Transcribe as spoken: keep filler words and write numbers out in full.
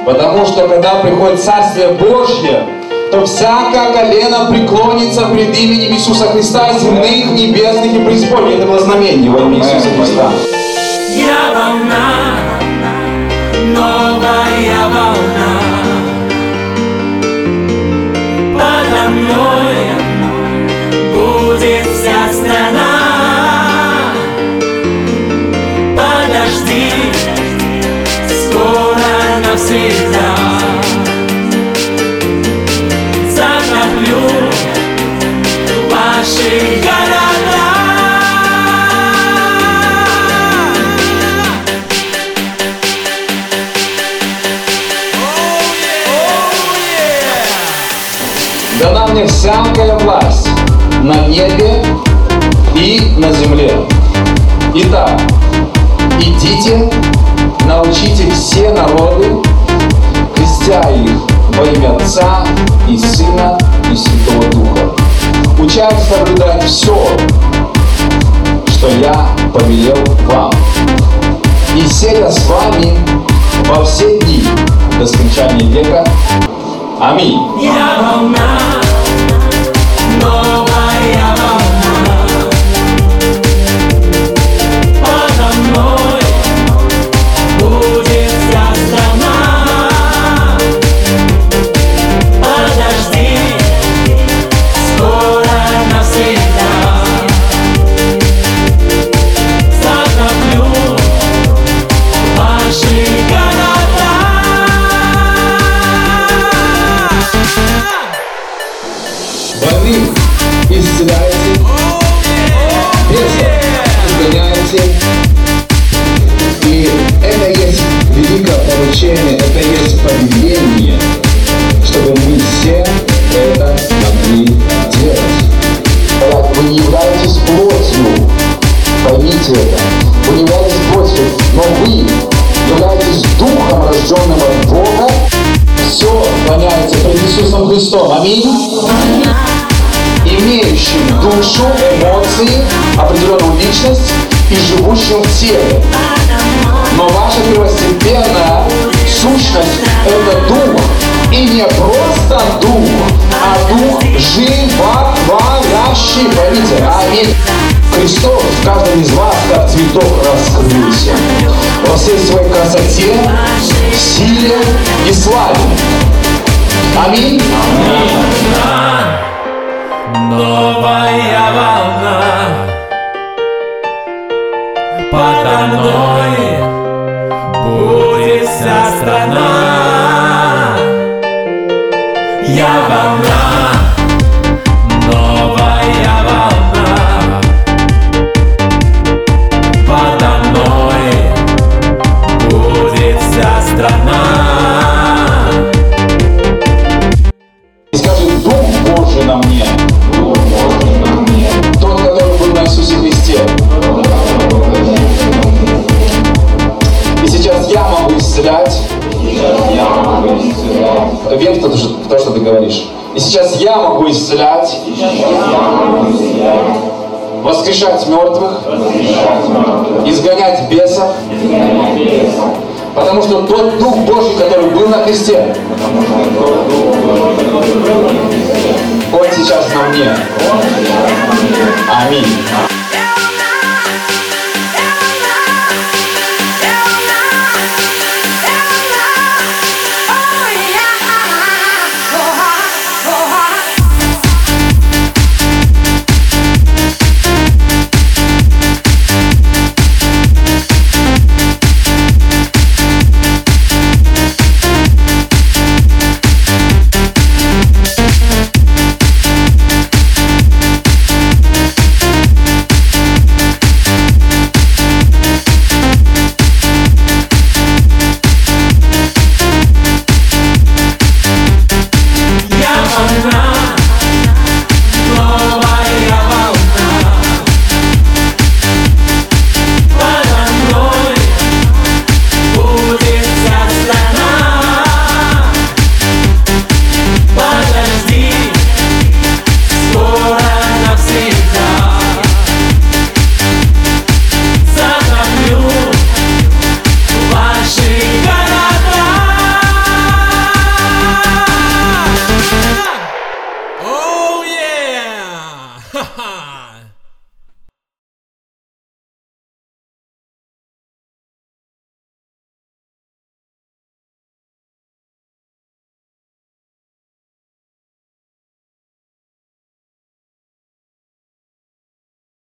Потому что когда приходит Царствие Божье, то всякое колено преклонится пред именем Иисуса Христа, земных, небесных и преисподних. Это было знамение во имя Иисуса Христа. Я волна, новая волна, подо мной будет вся страна. Подожди, скоро навсегда затоплю ваши города. Дана мне всякая власть на небе и на земле. Итак, идите, научите все народы, крестя их во имя Отца и Сына и Святого Духа. Уча их соблюдать все, что я повелел вам. И сея с вами во все дни до скончания века. Аминь. Я волна, новая волна, подо мной будет вся страна. Подожди, скоро навсегда затоплю ваши города. Больных исцеляете, бесов изгоняете. И это есть великое поручение, это есть повеление, чтобы мы все это могли делать. Итак, вы не являетесь плотью, поймите это. Вы не являетесь плотью, но вы являетесь духом, рожденным от Бога. Все склоняется пред Иисусом Христом. Аминь. Имеющим душу, эмоции, определенную личность и живущим в теле. Но ваша первостепенная сущность – это дух. И не просто дух, а дух животворящий. Поймите, аминь. Христос в каждом из вас, как цветок, раскрылся во всей своей красоте, силе и славе. Аминь. Новая волна, подо мной будет вся страна. Я волна, новая волна, подо мной будет вся страна. И скажи: Дух Божий на мне. Тот, который был на Иисусе Христе. И сейчас я могу исцелять. Вен, то, то, что ты говоришь. И сейчас я могу исцелять, воскрешать мертвых, изгонять бесов. Потому что тот Дух Божий, который был на кресте, Он сейчас на мне. Аминь.